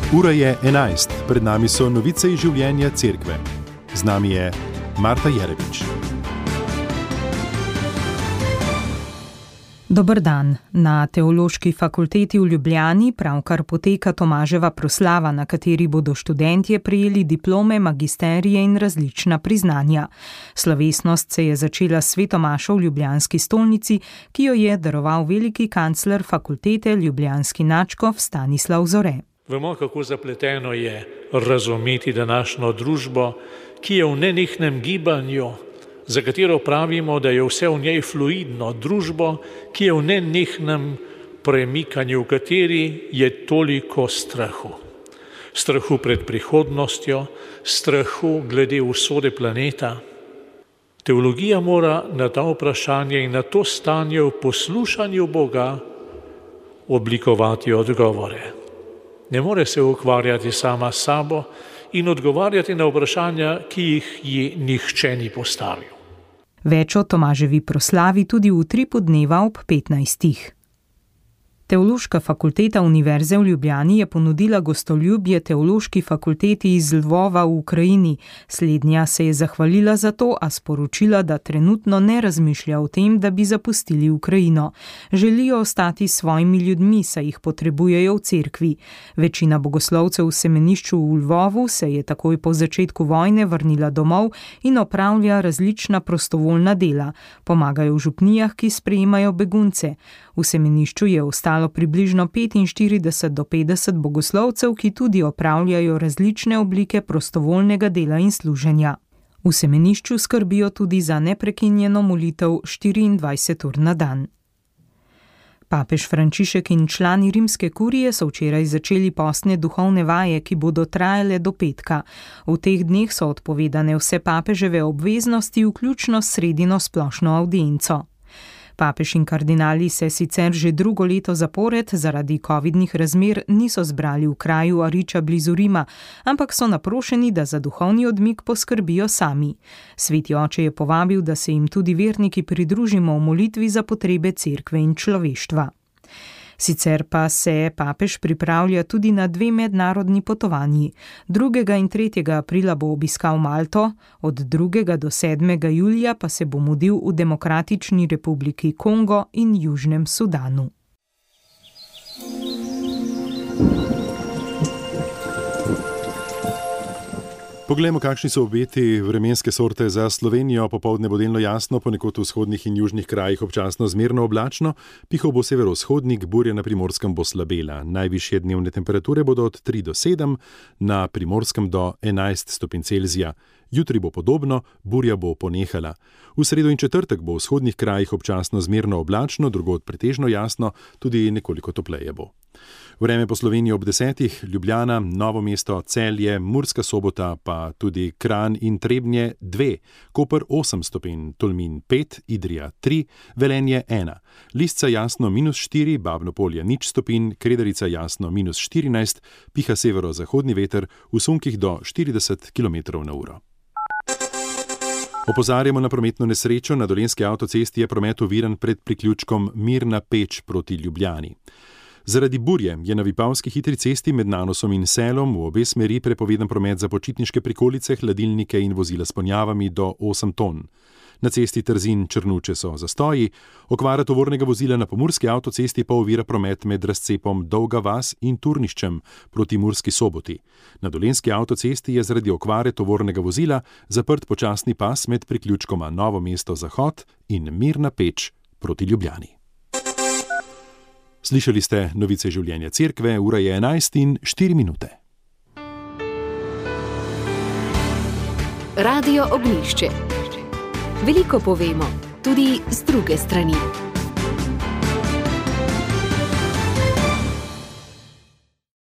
Ura je 11, pred nami so novice iz življenja cerkve. Z nami je Marta Jerebič. Dober dan. Na Teološki fakulteti v Ljubljani pravkar poteka Tomaževa proslava, na kateri bodo študentje prejeli diplome, magisterije in različna priznanja. Slovesnost se je začela s svetomašo v ljubljanski stolnici, ki jo je daroval veliki kancler fakultete, ljubljanski nadškof Stanislav Zore. Vemo, kako zapleteno je razumeti današnjo družbo, ki je v nenehnem gibanju, za katero pravimo, da je vse v njej fluidno, družbo, ki je v nenehnem premikanju, v kateri je toliko strahu. Strahu pred prihodnostjo, strahu glede usode planeta. Teologija mora na ta vprašanje in na to stanje v poslušanju Boga oblikovati odgovore. Ne more se ukvarjati sama s sabo in odgovarjati na vprašanja, ki jih ji nihče ni postavil. Več o Tomaževi proslavi tudi v utripu dneva ob 15. Teološka fakulteta Univerze v Ljubljani je ponudila gostoljubje Teološki fakulteti iz Lvova v Ukrajini. Slednja se je zahvalila za to, a sporočila, da trenutno ne razmišlja o tem, da bi zapustili Ukrajino. Želijo ostati s svojimi ljudmi, saj jih potrebujejo v cerkvi. Večina bogoslovcev v semenišču v Lvovu se je takoj po začetku vojne vrnila domov in opravlja različna prostovoljna dela. Pomagajo v župnijah, ki sprejemajo begunce. V semenišču je ostalo približno 45 do 50 bogoslovcev, ki tudi opravljajo različne oblike prostovoljnega dela in služenja. V semenišču skrbijo tudi za neprekinjeno molitev 24 ur na dan. Papež Frančišek in člani rimske kurije so včeraj začeli postne duhovne vaje, ki bodo trajale do petka. V teh dneh so odpovedane vse papeževe obveznosti, vključno s sredino splošno avdienco. Papež in kardinali se sicer že drugo leto zapored zaradi covidnih razmer niso zbrali v kraju Ariča blizu Rima, ampak so naprošeni, da za duhovni odmik poskrbijo sami. Sveti oče je povabil, da se jim tudi verniki pridružimo v molitvi za potrebe cerkve in človeštva. Sicer pa se papež pripravlja tudi na 2 mednarodni potovanji. 2. in 3. aprila bo obiskal Malto, od 2. do 7. julija pa se bo mudil v Demokratični republiki Kongo in Južnem Sudanu. Poglejmo, kakšni so obeti vremenske sorte za Slovenijo. Popoldne bo delno jasno, ponekod v vzhodnih in južnih krajih občasno zmerno oblačno, pihal bo severovzhodnik, burja na Primorskem bo slabela. Najvišje dnevne temperature bodo od 3 do 7, na Primorskem do 11 stopinj Celzija. Jutri bo podobno, burja bo ponehala. V sredo in četrtek bo v vzhodnih krajih občasno zmerno oblačno, drugod pretežno jasno, tudi nekoliko topleje bo. Vreme po Sloveniji ob 10, Ljubljana, Novo mesto, Celje, Murska Sobota, pa tudi Kranj in Trebnje 2, Koper 8 stopinj, Tolmin 5, Idrija 3, Velenje 1, Lisca jasno -4, Babno Polje 0 stopinj, Kredarica jasno -14, piha severozahodni veter v sunkih do 40 km/h. Opozarjamo na prometno nesrečo. Na Dolenjski avtocesti je promet oviran pred priključkom Mirna Peč proti Ljubljani. Zaradi burje je na Vipavski hitri cesti med Nanosom in Selom v obe smeri prepovedan promet za počitniške prikolice, hladilnike in vozila s ponjavami do 8 ton. Na cesti Trzin-Črnuče so zastoji, okvara tovornega vozila na Pomurski avtocesti pa ovira promet med razcepom Dolga vas in Turniščem proti Murski Soboti. Na Dolenjski avtocesti je zaradi okvare tovornega vozila zaprt počasni pas med priključkoma Novo mesto Zahod in Mirna Peč proti Ljubljani. Slišali ste novice življenja cerkve, ura je 11:04. Radio Ognjišče. Veliko povemo, tudi z druge strani.